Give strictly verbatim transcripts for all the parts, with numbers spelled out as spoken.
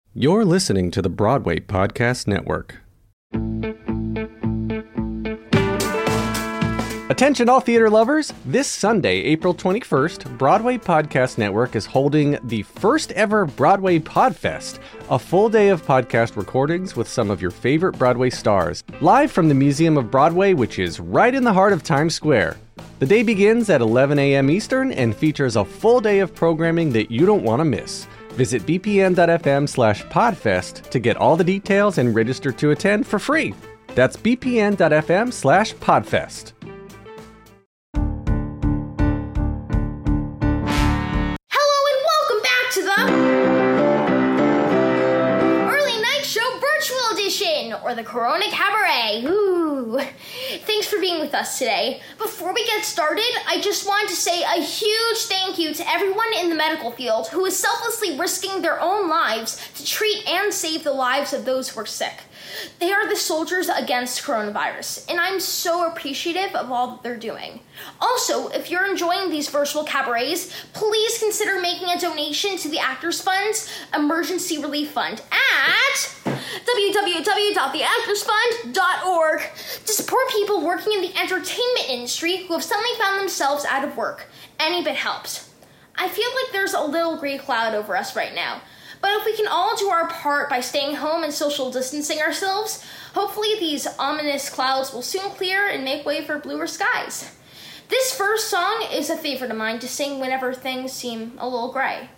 You're listening to the Broadway Podcast Network. Attention all theater lovers! This Sunday, April twenty-first, Broadway Podcast Network is holding the first ever Broadway Podfest, a full day of podcast recordings with some of your favorite Broadway stars, live from the Museum of Broadway, which is right in the heart of Times Square. The day begins at eleven a.m. Eastern and features a full day of programming that you don't want to miss. Visit bpn.fm slash podfest to get all the details and register to attend for free. That's bpn.fm slash podfest. Hello and welcome back to the Early Night Show Virtual Edition, or the Corona Cabaret. Ooh. Thanks for being with us today. Before we get started, I just wanted to say a huge thank you to everyone in the medical field who is selflessly risking their own lives to treat and save the lives of those who are sick. They are the soldiers against coronavirus, and I'm so appreciative of all that they're doing. Also, if you're enjoying these virtual cabarets, please consider making a donation to the Actors Fund's Emergency Relief Fund at w w w dot the actors fund dot org to support people working in the entertainment industry who have suddenly found themselves out of work. Any bit helps. I feel like there's a little gray cloud over us right now, but if we can all do our part by staying home and social distancing ourselves, hopefully these ominous clouds will soon clear and make way for bluer skies. This first song is a favorite of mine to sing whenever things seem a little gray.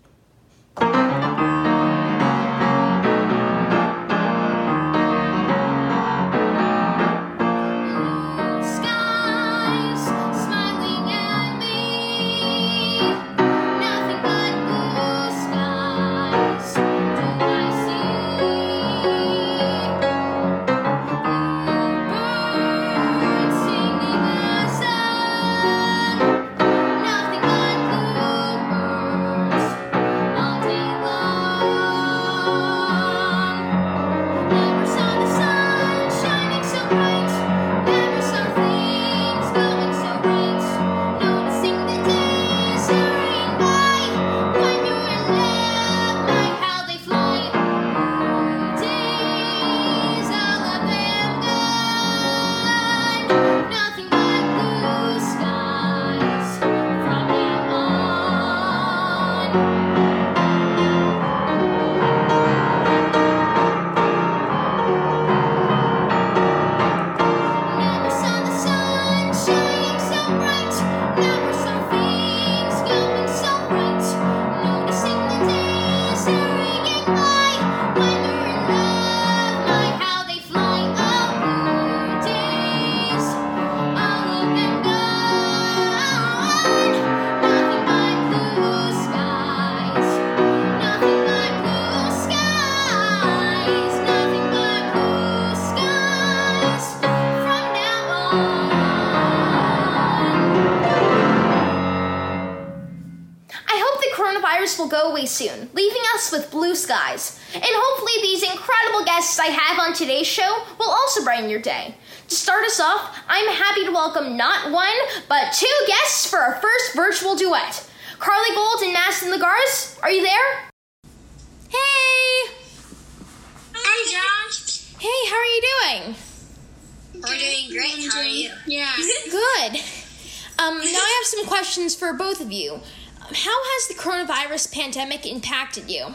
Will go away soon, leaving us with blue skies. And hopefully these incredible guests I have on today's show will also brighten your day. To start us off, I'm happy to welcome not one, but two guests for our first virtual duet. Carly Gold and Madison Lagarde, are you there? Hey! Hi, Josh. Hey, how are you doing? We're doing great. How are you? Yeah. Good. Um, now I have some questions for both of you. How has the coronavirus pandemic impacted you?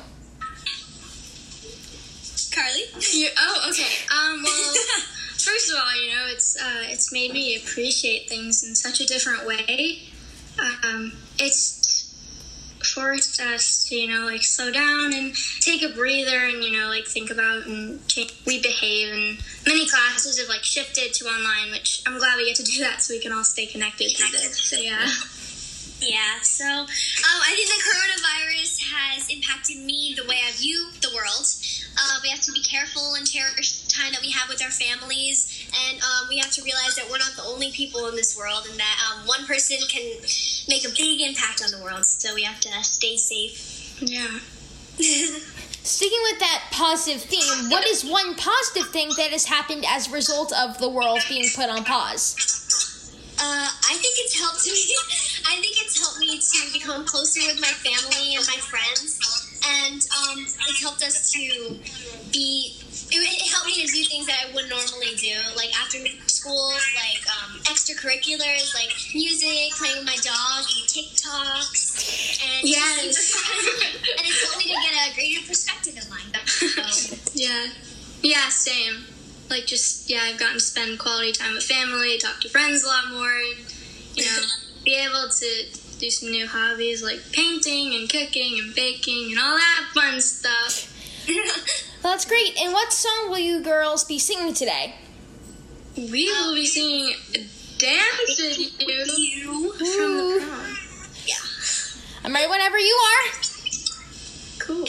Carly? You, oh, okay. Um, well, first of all, you know, it's uh, it's made me appreciate things in such a different way. Um, it's forced us to, you know, like, slow down and take a breather and, you know, like, think about and change. We behave, and many classes have, like, shifted to online, which I'm glad we get to do that so we can all stay connected. connected. So, yeah. Yeah, so um, I think the coronavirus has impacted me the way I view the world. Uh, we have to be careful and cherish the time that we have with our families, and um, we have to realize that we're not the only people in this world, and that um, one person can make a big impact on the world, so we have to stay safe. Yeah. Sticking with that positive theme, what is one positive thing that has happened as a result of the world being put on pause? Uh, I think it's helped me. I think it's helped me to become closer with my family and my friends. and um, it helped us to be. It, it helped me to do things that I wouldn't normally do, like after school, like um, extracurriculars, like music, playing with my dog, and TikToks, and Yes. and it helped me to get a greater perspective in life. So, Yeah. Yeah, same. Like, just, yeah, I've gotten to spend quality time with family, talk to friends a lot more, and, you know, be able to do some new hobbies like painting and cooking and baking and all that fun stuff. That's great. And what song will you girls be singing today? We will be singing Dance With You from the prom. yeah. I'm ready whenever you are. Cool.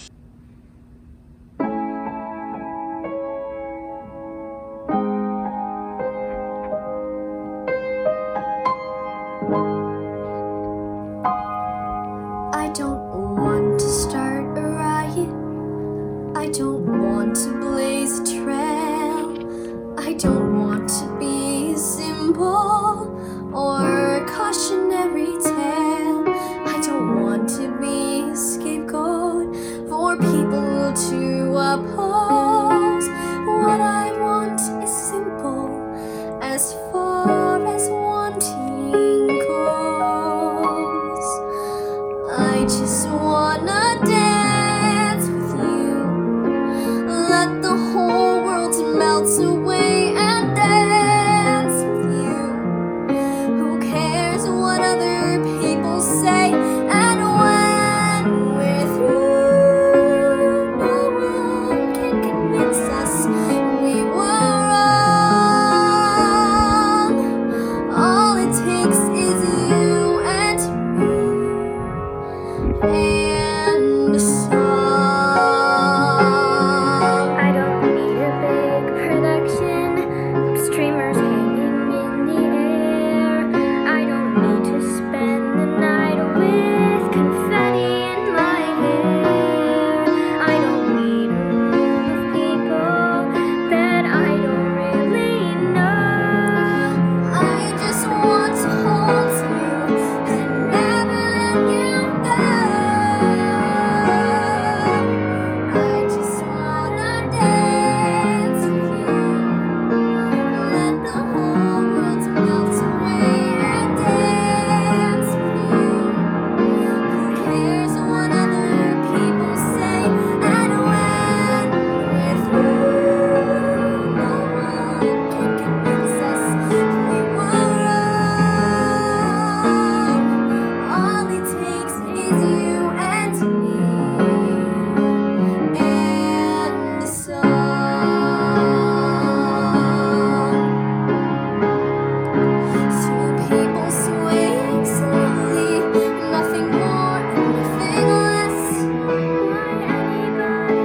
I don't want to start a riot. I don't want to blaze a trail. I don't want to be a symbol or a cautionary tale. I don't want to be a scapegoat for people to oppose. What I want is simple as far as wanting goes. I just wanna dance with you. Let the whole world melt away and dance with you. Who cares what other people say? And when we're through, no one can convince us we were wrong. All it takes is you and me. And a song. I don't need a big production, streamers hanging in the air. I don't need to spend the night with confetti in my hair. I don't need a room of people that I don't really know. I just want to hold you and never let you go. I just wanna dance with you. Let the whole world melt away and dance with you. Who cares what other people say? And when we're through, no one can convince us we were wrong. All it takes is you and me. And a song. Two people swaying slowly, nothing more and nothing less. Why anybody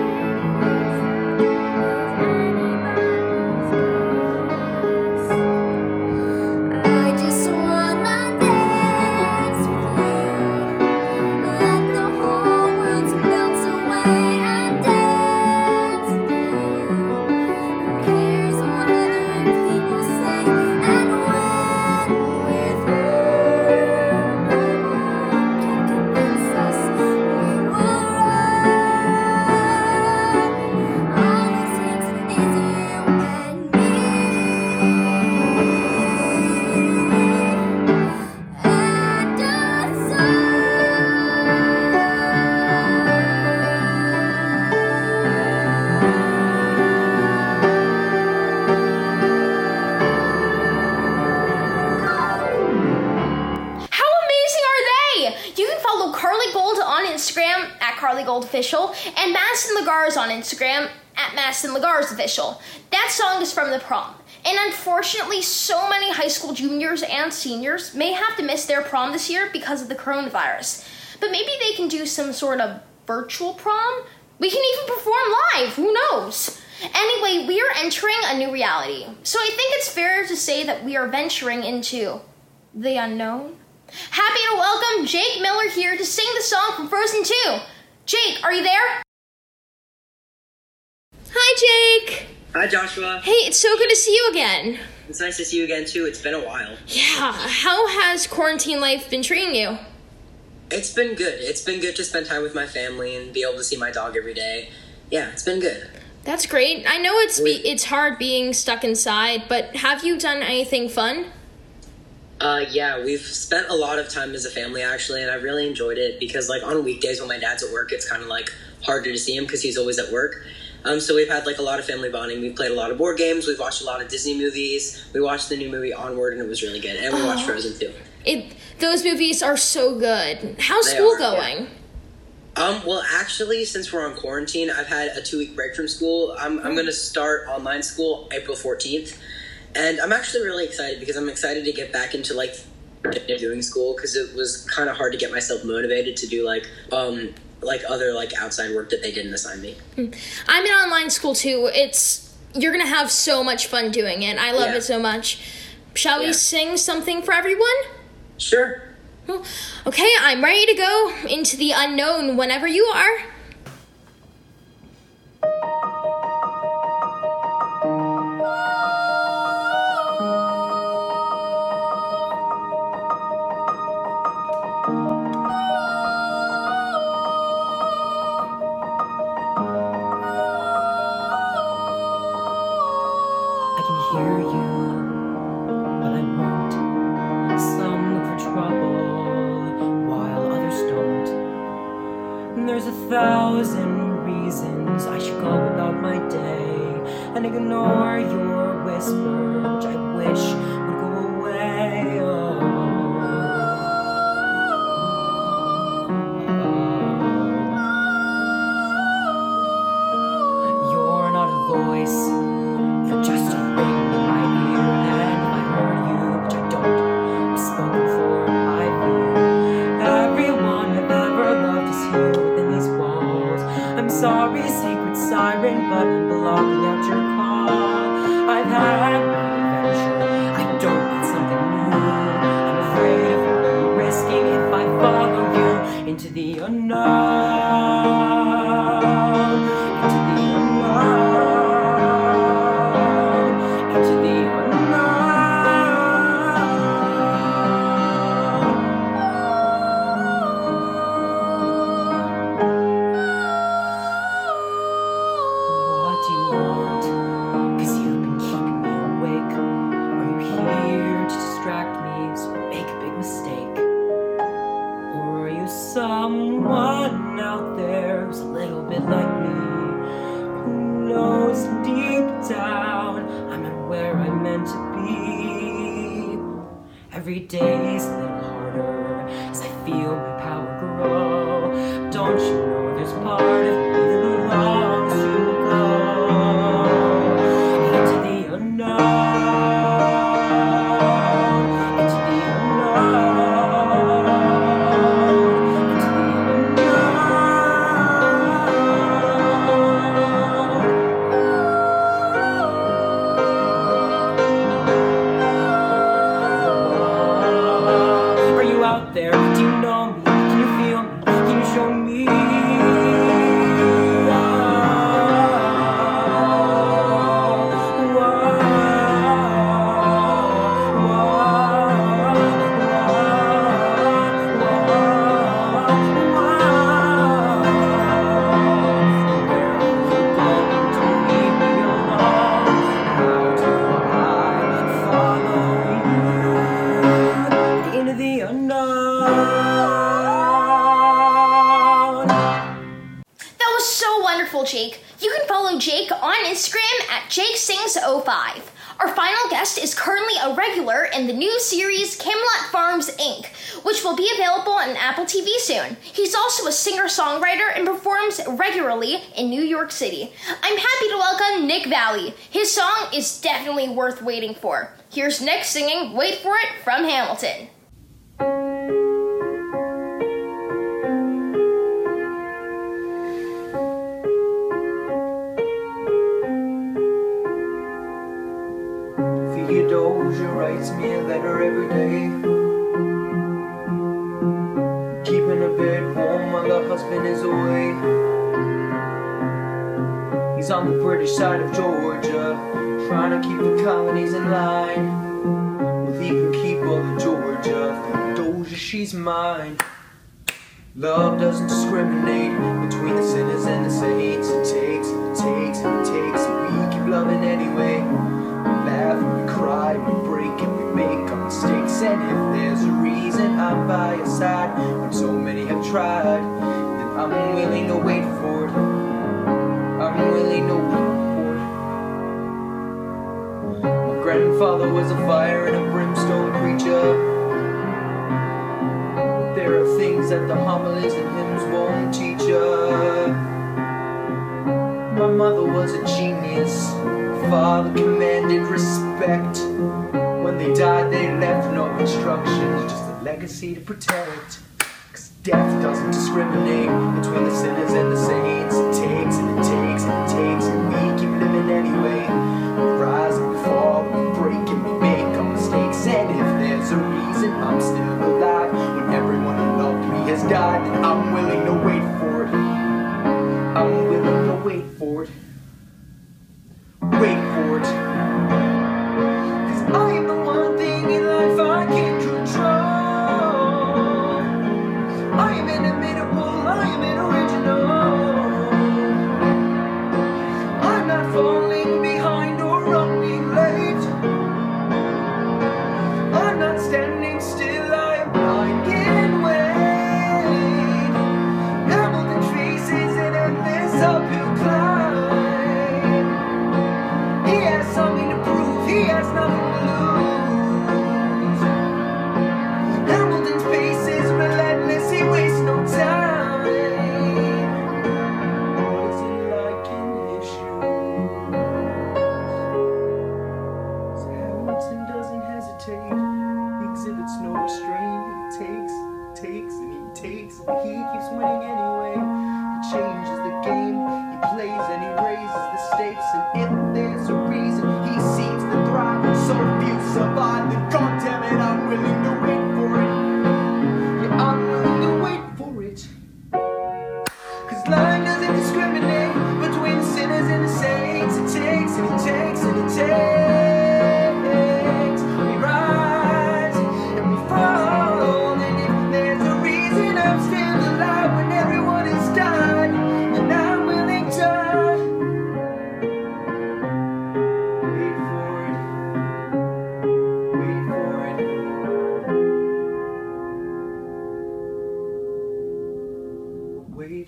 is anybody's guess. I just wanna dance with you. Let the whole world melt away and dance with you. Who cares what other people say? And when we're through, no one can convince us we were wrong. All it takes is you and me. And a How amazing are they? You can follow Carly Gold on Instagram at Carly Gold Official and Madison Lagars on Instagram at Madison Lagars Official. That song is from the prom. And unfortunately, so many high school juniors and seniors may have to miss their prom this year because of the coronavirus. But maybe they can do some sort of virtual prom? We can even perform live, who knows? Anyway, we are entering a new reality. So I think it's fair to say that we are venturing into the unknown. Happy to welcome Jake Miller here to sing the song from Frozen two. Jake, are you there? Hi, Jake. Hi, Joshua. Hey, it's so good to see you again. It's nice to see you again, too. It's been a while. Yeah, how has quarantine life been treating you? It's been good. It's been good to spend time with my family and be able to see my dog every day. Yeah, it's been good. That's great. I know it's be- it's hard being stuck inside, but have you done anything fun? Uh, yeah, we've spent a lot of time as a family, actually, and I really enjoyed it because, like, on weekdays when my dad's at work, it's kind of, like, harder to see him because he's always at work. Um, so we've had, like, a lot of family bonding. We've played a lot of board games. We've watched a lot of Disney movies. We watched the new movie Onward, and it was really good. And we Oh. watched Frozen, too. It Those movies are so good. How's They school are, yeah. going? Um, well, actually, since we're on quarantine, I've had a two-week break from school. I'm, I'm going to start online school April fourteenth. And I'm actually really excited because I'm excited to get back into, like, doing school because it was kind of hard to get myself motivated to do, like, um, like other, like, outside work that they didn't assign me. I'm in online school too. It's You're gonna have so much fun doing it. I love Yeah. it so much. Shall Yeah. we sing something for everyone? Sure. Okay, I'm ready to go into the unknown whenever you are. I can hear you, but I won't. Some look for trouble, while others don't. And there's a thousand reasons I should go about my day and ignore your whisper, which I wish would go away. Oh. You're not a voice. You're just a ring in my ear, and if I heard you, which I don't, I'm spoken for my view. Everyone I've ever loved is here within these walls. I'm sorry, secret siren, but I'm blocking out your call. I've had my adventure, I don't need something new. I'm afraid of what I'm risking if I follow you into the unknown, into the unknown, into the What do you want? 'Cause you've been keeping me awake. Are you here to distract me so I make a big mistake? Or are you someone out there who's a little bit like me, who knows deep down I'm not where I'm meant to be? Every day's a little harder as I feel my power grow. Don't you know there's part of me that longs to go into the unknown, into the unknown, into the unknown. Are you out there? Do you know me? Can you feel me? Can you show me? Into the unknown. That was so wonderful, Jake. You can follow Jake on Instagram at Jake Sings oh five. Our final guest is currently a regular in the new series Camelot Farms Incorporated, which will be available on Apple T V soon. He's also a singer-songwriter and performs regularly in New York City. I'm happy to welcome Nick Valley. His song is definitely worth waiting for. Here's Nick singing Wait For It from Hamilton. Theodosia writes me a letter every day, keeping her bed warm while her husband is away. He's on the British side of Georgia, trying to keep the colonies in line. Well, he can keep all of Georgia. Theodosia, she's mine. Love doesn't discriminate between the sinners and the saints. It takes, it takes, it takes, and we keep loving anyway. We laugh and we cry, we break and we make our mistakes. And if there's a reason I'm by your side when so many have tried, then I'm willing to wait for it. I'm willing to wait for it. My grandfather was a fire and a brimstone preacher. There are things that the homilies and hymns won't teach ya. My mother was a genius. Father commanded respect. When they died, they left no instructions, just a legacy to protect. Cause death doesn't discriminate between the sinners and the saints. It takes and it takes and it takes, and we keep living anyway. We rise and we fall, we break and we make our mistakes. And if there's a reason I'm still alive when everyone who loved me has died, then I'm willing to wait for it. I'm willing to wait for it. Wait for it. Cause I am the one thing in life I can control. I am inimitable, I am original. I'm not falling behind or running late. I'm not standing still, I am blind in wait. Hamilton faces an endless uphill climb. He has something to prove, he has nothing to lose. Hamilton's pace is relentless, he wastes no time. What is it like in his shoes? So Hamilton doesn't hesitate, he exhibits no restraint. He takes, takes, and he takes, and he keeps winning anyway. He changes the game, he plays and he raises the stakes. And if there's a reason he seems to thrive, and so few survive, then goddammit, I'm willing to wait for it. Yeah, I'm willing to wait for it. Cause life doesn't discriminate between the sinners and the saints. It takes and it takes and it takes. We rise and we fall, and if there's a reason I'm still alive when everyone has died, then I'm willing to wait for it. Wait for it. Wait.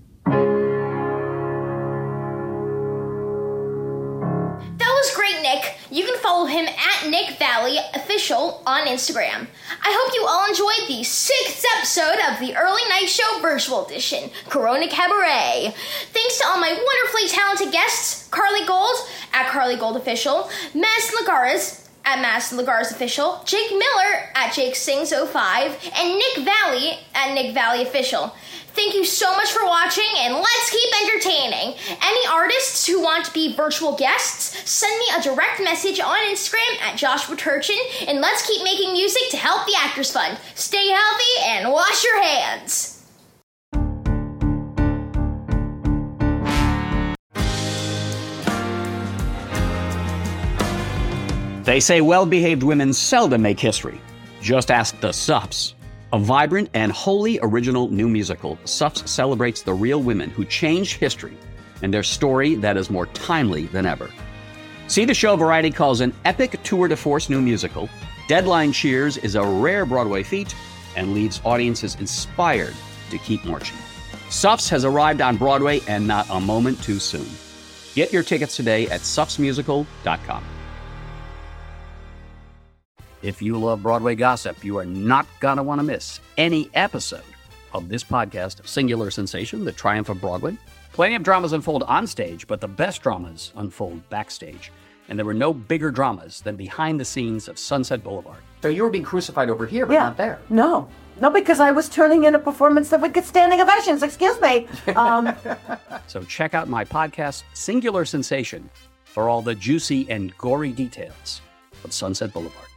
That was great, Nick. You can follow him at Nick Valley Official on Instagram. I hope you all enjoyed the sixth episode of the Early Night Show Virtual Edition, Corona Cabaret. Thanks to all my wonderfully talented guests, Carly Gold at Carly Gold Official, Madison Lagares at Madison Lagares Official, Jake Miller at Jake Sings oh five, and Nick Valley at Nick Valley Official. Thank you so much for watching, and let's keep entertaining. Any artists who want to be virtual guests, send me a direct message on Instagram at Joshua Turchin, and let's keep making music to help the Actors Fund. Stay healthy and wash your hands. They say well-behaved women seldom make history. Just ask the Sups. A vibrant and wholly original new musical, Sups celebrates the real women who changed history and their story that is more timely than ever. See the show Variety calls an epic tour de force new musical. Deadline cheers is a rare Broadway feat and leaves audiences inspired to keep marching. Sups has arrived on Broadway, and not a moment too soon. Get your tickets today at sups musical dot com. If you love Broadway gossip, you are not going to want to miss any episode of this podcast of Singular Sensation, The Triumph of Broadway. Plenty of dramas unfold on stage, but the best dramas unfold backstage. And there were no bigger dramas than behind the scenes of Sunset Boulevard. So you were being crucified over here, but yeah. not there. No. No, because I was turning in a performance that would get standing ovations. Excuse me. Um, So check out my podcast, Singular Sensation, for all the juicy and gory details of Sunset Boulevard.